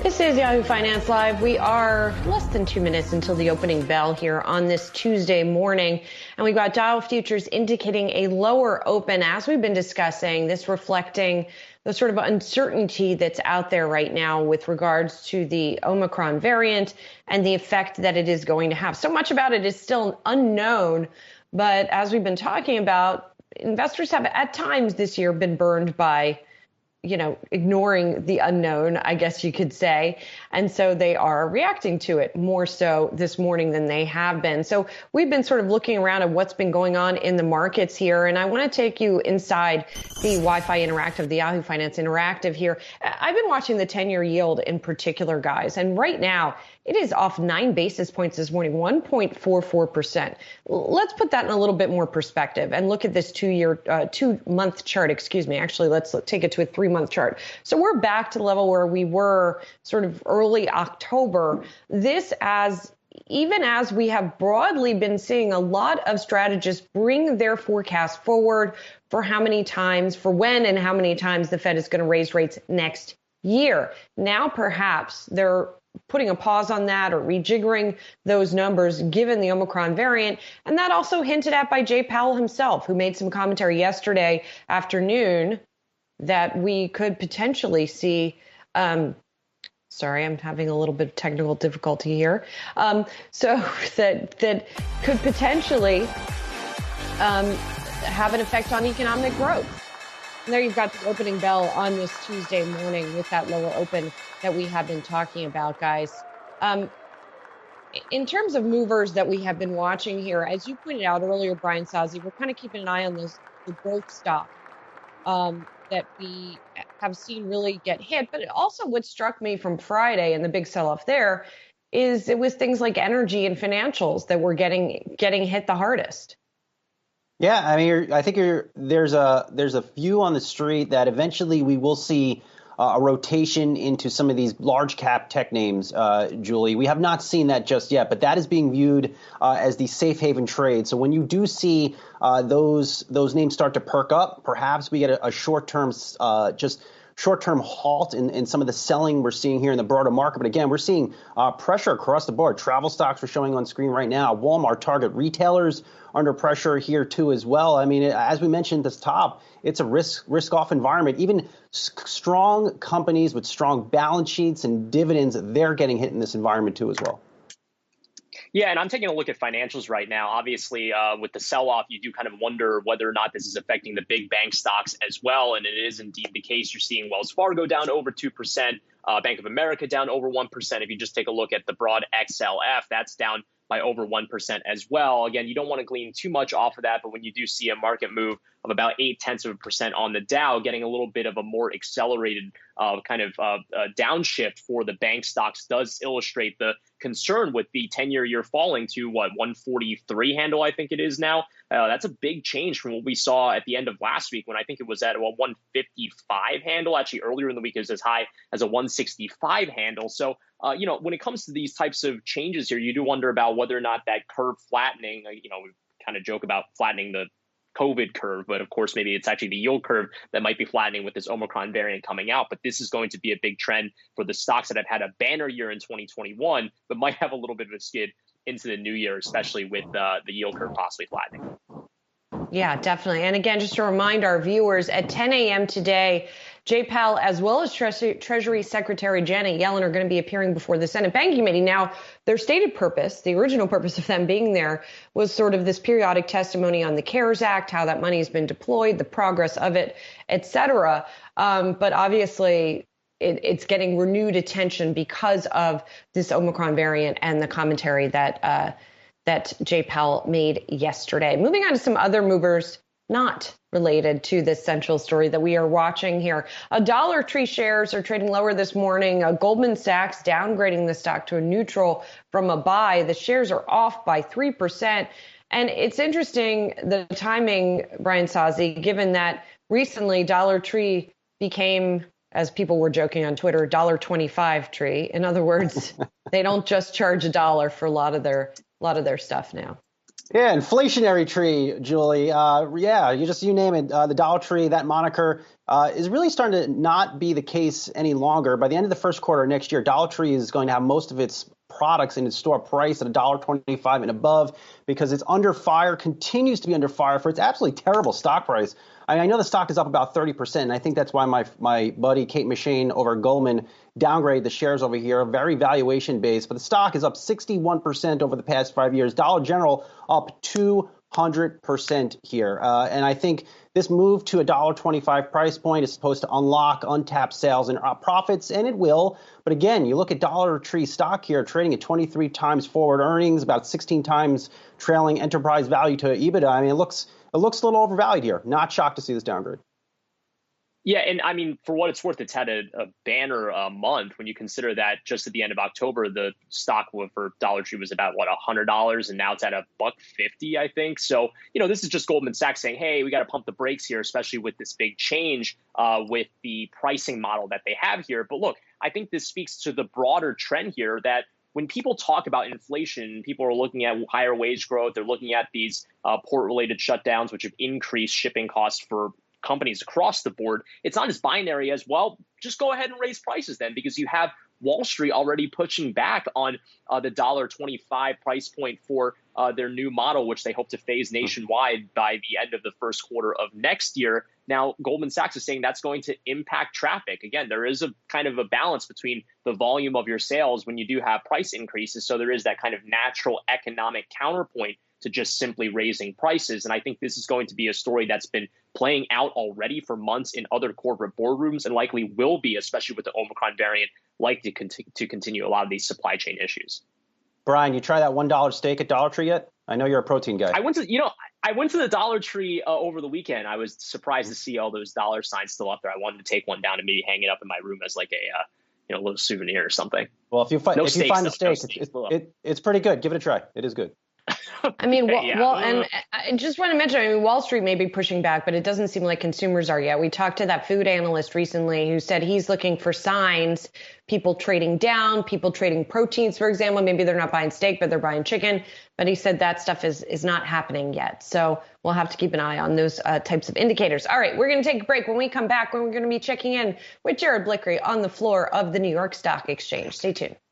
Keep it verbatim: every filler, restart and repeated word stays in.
This is Yahoo Finance Live. We are less than two minutes until the opening bell here on this Tuesday morning. And we've got Dow futures indicating a lower open, as we've been discussing, this reflecting the sort of uncertainty that's out there right now with regards to the Omicron variant and the effect that it is going to have. So much about it is still unknown. But as we've been talking about, investors have at times this year been burned by you know, ignoring the unknown, I guess you could say. And so they are reacting to it more so this morning than they have been. So we've been sort of looking around at what's been going on in the markets here. And I want to take you inside the Wi-Fi Interactive, the Yahoo Finance Interactive here. I've been watching the ten-year yield in particular, guys. And right now, it is off nine basis points this morning, one point four four percent. Let's put that in a little bit more perspective and look at this two-year, uh, two-month chart, excuse me. Actually, let's take it to a three-month chart. So we're back to the level where we were sort of early October. This as even as we have broadly been seeing a lot of strategists bring their forecast forward for how many times, for when and how many times the Fed is going to raise rates next year. Now, perhaps they're putting a pause on that or rejiggering those numbers given the Omicron variant. And that also hinted at by Jay Powell himself, who made some commentary yesterday afternoon that we could potentially see, um, sorry, I'm having a little bit of technical difficulty here. Um, so that, that could potentially um, have an effect on economic growth. And there you've got the opening bell on this Tuesday morning with that lower open that we have been talking about, guys. Um, in terms of movers that we have been watching here, as you pointed out earlier, Brian Sozzi, we're kind of keeping an eye on those the growth stock um, that we have seen really get hit. But also what struck me from Friday and the big sell-off there is it was things like energy and financials that were getting getting hit the hardest. Yeah, I mean, you're, I think you're, there's a there's a view on the street that eventually we will see uh, a rotation into some of these large cap tech names, uh, Julie. We have not seen that just yet, but that is being viewed uh, as the safe haven trade. So when you do see uh, those those names start to perk up, perhaps we get a, a short term uh, just short-term halt in, in some of the selling we're seeing here in the broader market. But again, we're seeing uh, pressure across the board. Travel stocks are showing on screen right now. Walmart, Target, retailers under pressure here too as well. I mean, as we mentioned at the top, it's a risk risk off environment. Even s- strong companies with strong balance sheets and dividends, they're getting hit in this environment too as well. Yeah, and I'm taking a look at financials right now. Obviously, uh, with the sell-off, you do kind of wonder whether or not this is affecting the big bank stocks as well. And it is indeed the case. You're seeing Wells Fargo down over two percent, uh, Bank of America down over one percent. If you just take a look at the broad X L F, that's down by over one percent as well. Again, you don't want to glean too much off of that, but when you do see a market move of about eight tenths of a percent on the Dow, getting a little bit of a more accelerated uh, kind of uh, uh, downshift for the bank stocks does illustrate the concern with the ten-year year falling to what, one forty-three handle, I think it is now. Uh, that's a big change from what we saw at the end of last week when I think it was at a one fifty-five handle. Actually, earlier in the week, it was as high as a one sixty-five handle. So, uh, you know, when it comes to these types of changes here, you do wonder about whether or not that curve flattening, uh, you know, we kind of joke about flattening the COVID curve, but of course, maybe it's actually the yield curve that might be flattening with this Omicron variant coming out. But this is going to be a big trend for the stocks that have had a banner year in twenty twenty-one, but might have a little bit of a skid into the new year, especially with uh, the yield curve possibly flattening. Yeah, definitely. And again, just to remind our viewers, at ten a.m. today, Jay Powell, as well as Tre- Treasury Secretary Janet Yellen, are going to be appearing before the Senate Banking Committee. Now, their stated purpose, the original purpose of them being there, was sort of this periodic testimony on the CARES Act, how that money has been deployed, the progress of it, et cetera. Um, but obviously, it, it's getting renewed attention because of this Omicron variant and the commentary that uh, that Jay Powell made yesterday. Moving on to some other movers not related to this central story that we are watching here. A Dollar Tree shares are trading lower this morning. Uh, Goldman Sachs downgrading the stock to a neutral from a buy. The shares are off by three percent. And it's interesting, the timing, Brian Sozzi, given that recently Dollar Tree became, as people were joking on Twitter, one dollar twenty-five tree. In other words, they don't just charge a dollar for a lot of their a lot of their stuff now. Yeah, inflationary tree, Julie. Uh, yeah, you just you name it. Uh, the Dollar Tree, that moniker uh, is really starting to not be the case any longer. By the end of the first quarter next year, Dollar Tree is going to have most of its products in its store price at one dollar twenty-five and above because it's under fire, continues to be under fire for its absolutely terrible stock price. I mean, I know the stock is up about thirty percent, and I think that's why my my buddy Kate McShane over at Goldman downgraded the shares over here, very valuation based. But the stock is up sixty-one percent over the past five years. Dollar General up two hundred percent here. Uh, and I think this move to a one dollar twenty-five price point is supposed to unlock untapped sales and uh, profits, and it will. But again, you look at Dollar Tree stock here trading at twenty-three times forward earnings, about sixteen times trailing enterprise value to EBITDA. I mean, it looks it looks a little overvalued here. Not shocked to see this downgrade. Yeah, and I mean, for what it's worth, it's had a, a banner uh, month when you consider that just at the end of October, the stock for Dollar Tree was about, what, one hundred dollars, and now it's at a buck fifty, I think. So, you know, this is just Goldman Sachs saying, hey, we got to pump the brakes here, especially with this big change uh, with the pricing model that they have here. But look, I think this speaks to the broader trend here that when people talk about inflation, people are looking at higher wage growth. They're looking at these uh, port-related shutdowns, which have increased shipping costs for companies across the board. It's not as binary as, well, just go ahead and raise prices then, because you have Wall Street already pushing back on uh, the one dollar twenty-five price point for uh, their new model, which they hope to phase nationwide by the end of the first quarter of next year. Now, Goldman Sachs is saying that's going to impact traffic. Again, there is a kind of a balance between the volume of your sales when you do have price increases. So there is that kind of natural economic counterpoint to just simply raising prices. And I think this is going to be a story that's been playing out already for months in other corporate boardrooms and likely will be, especially with the Omicron variant, likely to, cont- to continue a lot of these supply chain issues. Brian, you try that one dollar steak at Dollar Tree yet? I know you're a protein guy. I went to, you know, I went to the Dollar Tree uh, over the weekend. I was surprised to see all those dollar signs still up there. I wanted to take one down and maybe hang it up in my room as like a, uh, you know, little souvenir or something. Well, if you, fi- no if you find the steak, no it's, steaks, it's, it, it's pretty good. Give it a try. It is good. I mean, well, yeah. well, and I just want to mention, I mean, Wall Street may be pushing back, but it doesn't seem like consumers are yet. We talked to that food analyst recently who said he's looking for signs, people trading down, people trading proteins, for example. Maybe they're not buying steak, but they're buying chicken. But he said that stuff is, is not happening yet. So we'll have to keep an eye on those uh, types of indicators. All right, we're going to take a break. When we come back, we're going to be checking in with Jared Blickery on the floor of the New York Stock Exchange. Stay tuned.